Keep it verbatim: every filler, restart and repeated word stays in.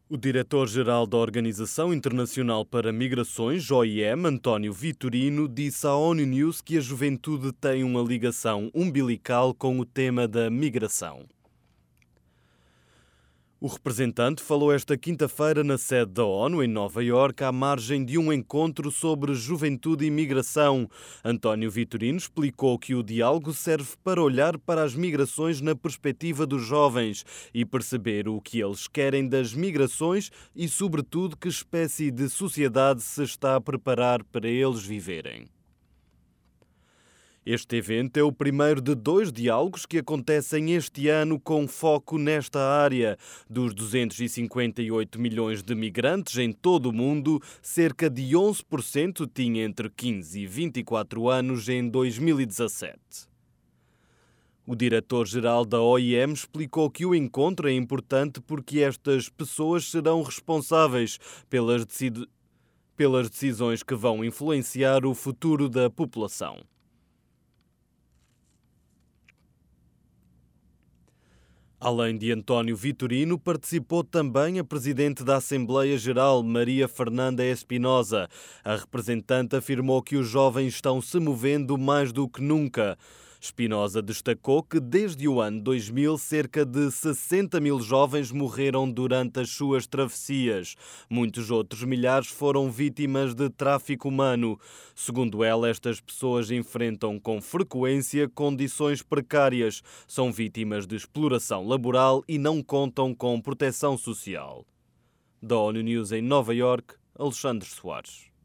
O diretor-geral da Organização Internacional para Migrações, O I M, António Vitorino, disse à ONU News que a juventude tem uma ligação umbilical com o tema da migração. O representante falou esta quinta-feira na sede da ONU, em Nova Iorque, à margem de um encontro sobre juventude e migração. António Vitorino explicou que o diálogo serve para olhar para as migrações na perspectiva dos jovens e perceber o que eles querem das migrações e, sobretudo, que espécie de sociedade se está a preparar para eles viverem. Este evento é o primeiro de dois diálogos que acontecem este ano com foco nesta área. Dos duzentos e cinquenta e oito milhões de migrantes em todo o mundo, cerca de onze por cento tinha entre quinze e vinte e quatro anos em dois mil e dezassete. O diretor-geral da O I M explicou que o encontro é importante porque estas pessoas serão responsáveis pelas, decid... pelas decisões que vão influenciar o futuro da população. Além de António Vitorino, participou também a Presidente da Assembleia Geral, Maria Fernanda Espinosa. A representante afirmou que os jovens estão se movendo mais do que nunca. Espinosa destacou que desde o ano dois mil, cerca de sessenta mil jovens morreram durante as suas travessias. Muitos outros milhares foram vítimas de tráfico humano. Segundo ela, estas pessoas enfrentam com frequência condições precárias, são vítimas de exploração laboral e não contam com proteção social. Da ONU News em Nova Iorque, Alexandre Soares.